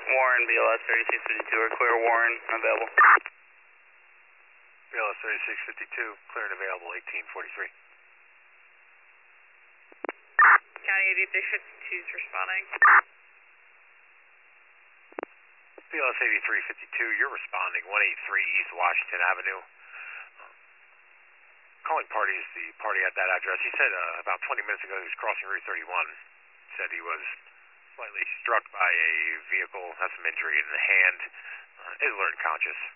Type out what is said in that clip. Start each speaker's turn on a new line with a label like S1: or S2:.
S1: Warren, BLS 3652, or clear Warren, available.
S2: BLS 3652, clear and available, 1843.
S3: County 8352 is responding.
S2: BLS 8352, you're responding, 183 East Washington Avenue. Calling party is the party at that address. He said about 20 minutes ago he was crossing Route 31. Said he was slightly struck by a vehicle, has some injury in the hand, is alert and conscious.